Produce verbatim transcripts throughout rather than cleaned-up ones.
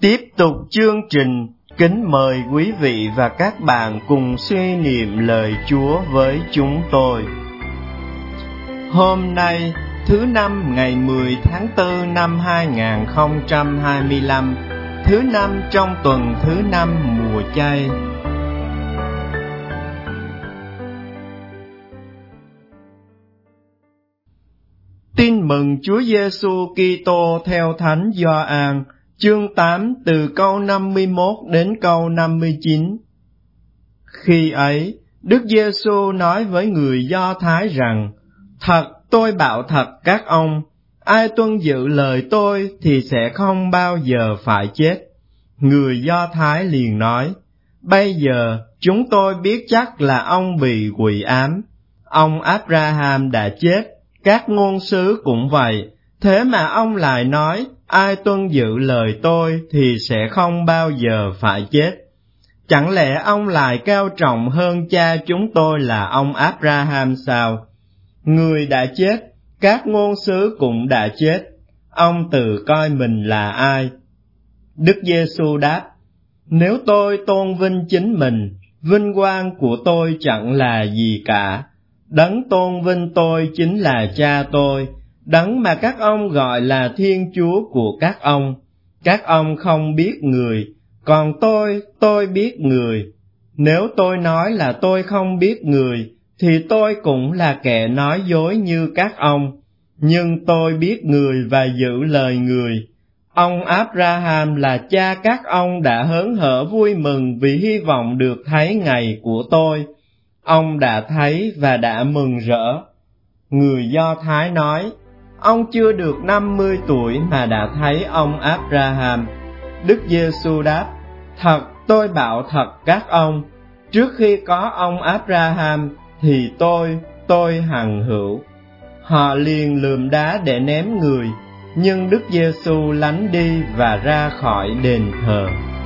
Tiếp tục chương trình, kính mời quý vị và các bạn cùng suy niệm lời Chúa với chúng tôi. Hôm nay, thứ năm ngày mười tháng tư năm hai nghìn không trăm hai mươi lăm, thứ năm trong tuần thứ năm mùa chay. Tin mừng Chúa Giêsu Kitô theo Thánh Gioan, chương tám từ câu năm mươi mốt đến câu năm mươi chín. Khi ấy, Đức Giêsu nói với người Do Thái rằng: Thật, tôi bảo thật các ông, ai tuân giữ lời tôi thì sẽ không bao giờ phải chết. Người Do Thái liền nói: Bây giờ chúng tôi biết chắc là ông bị quỷ ám. Ông Abraham đã chết, các ngôn sứ cũng vậy, thế mà ông lại nói: Ai tuân giữ lời tôi thì sẽ không bao giờ phải chết. Chẳng lẽ ông lại cao trọng hơn cha chúng tôi là ông Abraham sao? Người đã chết, các ngôn sứ cũng đã chết, ông tự coi mình là ai? Đức Giêsu đáp: Nếu tôi tôn vinh chính mình, vinh quang của tôi chẳng là gì cả. Đấng tôn vinh tôi chính là cha tôi, đấng mà các ông gọi là Thiên Chúa của các ông. Các ông không biết người, còn tôi, tôi biết người. Nếu tôi nói là tôi không biết người, thì tôi cũng là kẻ nói dối như các ông. Nhưng tôi biết người và giữ lời người. Ông Abraham là cha các ông đã hớn hở vui mừng vì hy vọng được thấy ngày của tôi. Ông đã thấy và đã mừng rỡ. Người Do Thái nói: Ông chưa được năm mươi tuổi mà đã thấy ông Abraham. Đức Giêsu đáp: Thật, tôi bảo thật các ông, trước khi có ông Abraham thì tôi, tôi hằng hữu. Họ liền lườm đá để ném người, nhưng Đức Giêsu lánh đi và ra khỏi đền thờ.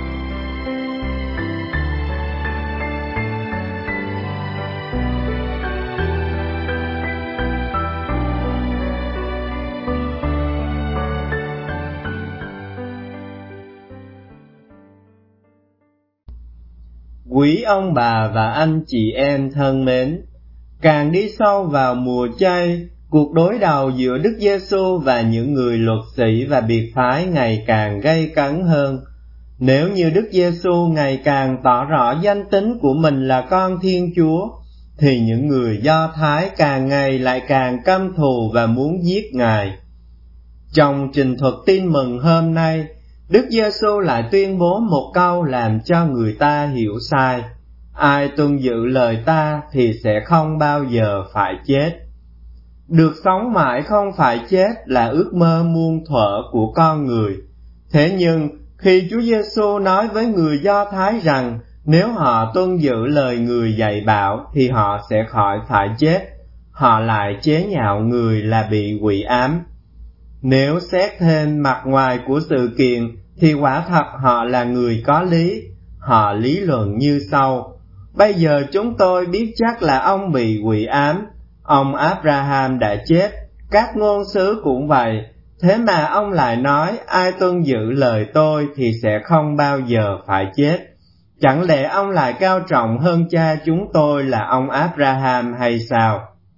Quý ông bà và anh chị em thân mến, càng đi sâu vào mùa chay, cuộc đối đầu giữa Đức Giêsu và những người luật sĩ và biệt phái ngày càng gay cấn hơn. Nếu như Đức Giêsu ngày càng tỏ rõ danh tính của mình là con Thiên Chúa, thì những người Do Thái càng ngày lại càng căm thù và muốn giết Ngài. Trong trình thuật tin mừng hôm nay, Đức Giêsu lại tuyên bố một câu làm cho người ta hiểu sai: Ai tuân giữ lời ta thì sẽ không bao giờ phải chết. Được sống mãi không phải chết là ước mơ muôn thuở của con người. Thế nhưng, khi Chúa Giêsu nói với người Do Thái rằng nếu họ tuân giữ lời người dạy bảo thì họ sẽ khỏi phải chết, họ lại chế nhạo người là bị quỷ ám. Nếu xét thêm mặt ngoài của sự kiện thì quả thật họ là người có lý. Họ lý luận như sau: Bây giờ chúng tôi biết chắc là ông bị quỷ ám. Ông Abraham đã chết, các ngôn sứ cũng vậy, thế mà ông lại nói: Ai tuân giữ lời tôi thì sẽ không bao giờ phải chết. Chẳng lẽ ông lại cao trọng hơn cha chúng tôi là ông Abraham hay sao?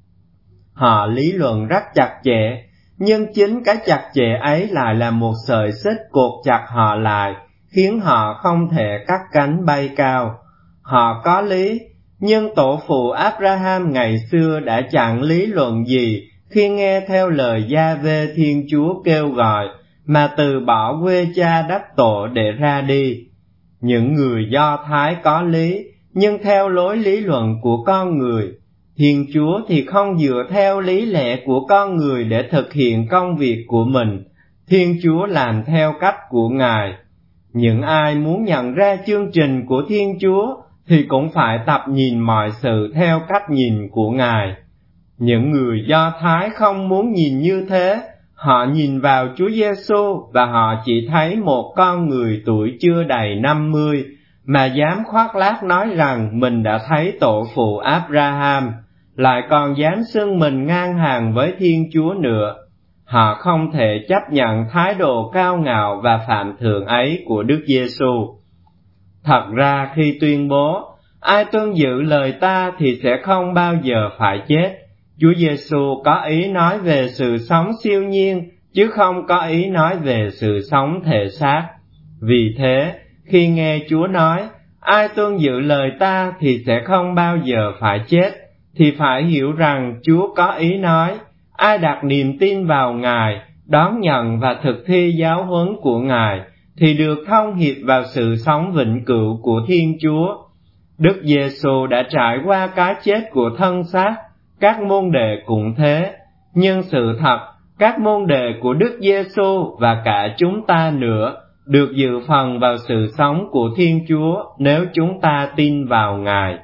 Họ lý luận rất chặt chẽ, nhưng chính cái chặt chẽ ấy lại là một sợi xích cột chặt họ lại, khiến họ không thể cắt cánh bay cao. Họ có lý, nhưng tổ phụ Abraham ngày xưa đã chẳng lý luận gì khi nghe theo lời Gia-vê Thiên Chúa kêu gọi, mà từ bỏ quê cha đất tổ để ra đi. Những người Do Thái có lý, nhưng theo lối lý luận của con người. Thiên Chúa thì không dựa theo lý lẽ của con người để thực hiện công việc của mình. Thiên Chúa làm theo cách của Ngài. Những ai muốn nhận ra chương trình của Thiên Chúa thì cũng phải tập nhìn mọi sự theo cách nhìn của Ngài. Những người Do Thái không muốn nhìn như thế. Họ nhìn vào Chúa Giêsu và họ chỉ thấy một con người tuổi chưa đầy năm mươi mà dám khoác lác nói rằng mình đã thấy tổ phụ Abraham, lại còn dám xưng mình ngang hàng với Thiên Chúa nữa. Họ không thể chấp nhận thái độ cao ngạo và phạm thượng ấy của Đức Giêsu. Thật ra khi tuyên bố, ai tuân giữ lời ta thì sẽ không bao giờ phải chết, Chúa Giêsu có ý nói về sự sống siêu nhiên, chứ không có ý nói về sự sống thể xác. Vì thế, khi nghe Chúa nói, ai tuân giữ lời ta thì sẽ không bao giờ phải chết, thì phải hiểu rằng Chúa có ý nói, ai đặt niềm tin vào Ngài, đón nhận và thực thi giáo huấn của Ngài, thì được thông hiệp vào sự sống vĩnh cửu của Thiên Chúa. Đức Giêsu đã trải qua cái chết của thân xác, các môn đệ cũng thế, nhưng sự thật, các môn đệ của Đức Giêsu và cả chúng ta nữa được dự phần vào sự sống của Thiên Chúa nếu chúng ta tin vào Ngài.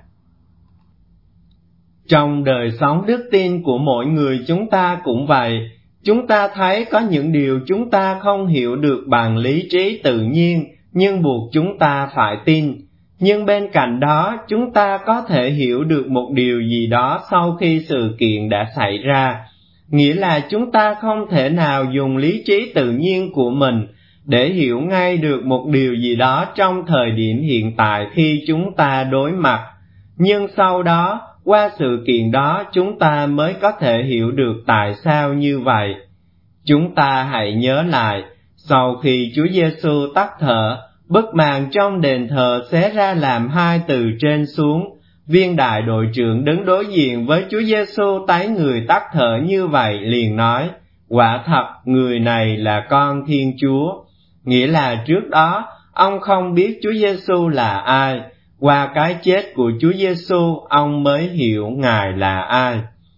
Trong đời sống đức tin của mỗi người chúng ta cũng vậy, chúng ta thấy có những điều chúng ta không hiểu được bằng lý trí tự nhiên, nhưng buộc chúng ta phải tin. Nhưng bên cạnh đó, chúng ta có thể hiểu được một điều gì đó sau khi sự kiện đã xảy ra. Nghĩa là chúng ta không thể nào dùng lý trí tự nhiên của mình để hiểu ngay được một điều gì đó trong thời điểm hiện tại khi chúng ta đối mặt. Nhưng sau đó, qua sự kiện đó chúng ta mới có thể hiểu được tại sao như vậy. Chúng ta hãy nhớ lại, sau khi Chúa Giêsu tắt thở, bức màn trong đền thờ xé ra làm hai từ trên xuống. Viên đại đội trưởng đứng đối diện với Chúa Giêsu thấy người tắt thở như vậy liền nói, quả thật người này là con Thiên Chúa. Nghĩa là trước đó, ông không biết Chúa Giêsu là ai. Qua cái chết của Chúa Giêsu, ông mới hiểu Ngài là ai.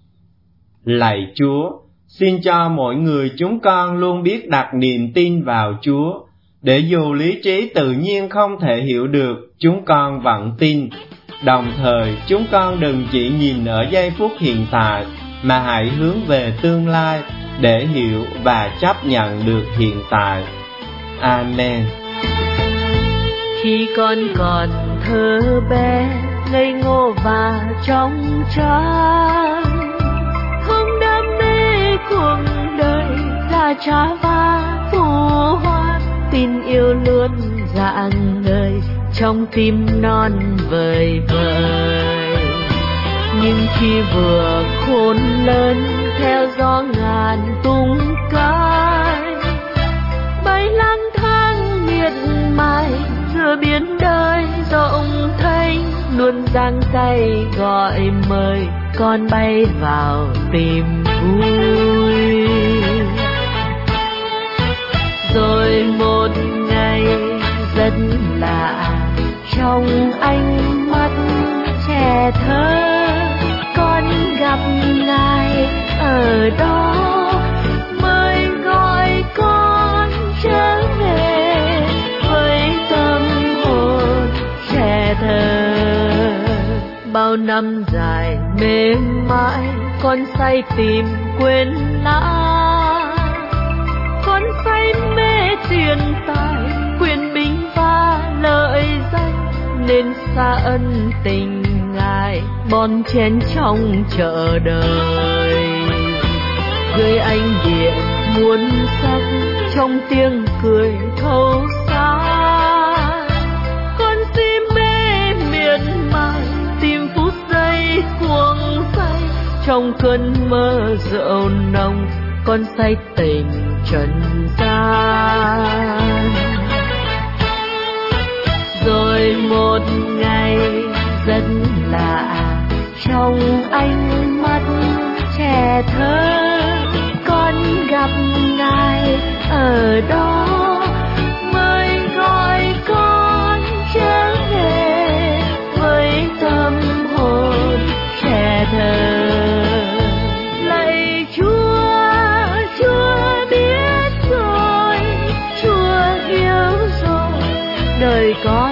Lạy Chúa, xin cho mỗi người chúng con luôn biết đặt niềm tin vào Chúa, để dù lý trí tự nhiên không thể hiểu được, chúng con vẫn tin. Đồng thời, chúng con đừng chỉ nhìn ở giây phút hiện tại, mà hãy hướng về tương lai để hiểu và chấp nhận được hiện tại. Amen. Khi con còn thơ bé, ngây ngô và trong trắng, không đam mê cuộc đời là trá va phù hoa, tin yêu luôn rạng ngời trong tim non vời vợi. Nhưng khi vừa khôn lớn theo gió ngàn tung cánh, bay lang thang miệt mài giữa biển đời rộng thênh, luôn giang tay gọi mời con bay vào tìm vui. Rồi một ngày rất lạ, trong ánh mắt trẻ thơ, con gặp Ngài ở đó, mới gọi con trở về với tâm hồn trẻ thơ. Bao năm dài mê mãi, con say tìm quên lãng, con say mê tiền tài, quyền bính và lợi danh, nên xa ân tình Ngài bon chen trong chợ đời. Người anh điện muôn sắc trong tiếng cười thấu xa, con si mê miệt mài tìm phút giây cuồng say, trong cơn mơ rượu nồng con say tình trần gian. Rồi một ngày rất lạ, trong ánh mắt trẻ thơ, con gặp Ngài ở đó, mới gọi con trở về với tâm hồn trẻ thơ. Lạy Chúa, Chúa biết rồi, Chúa hiểu rồi, đời con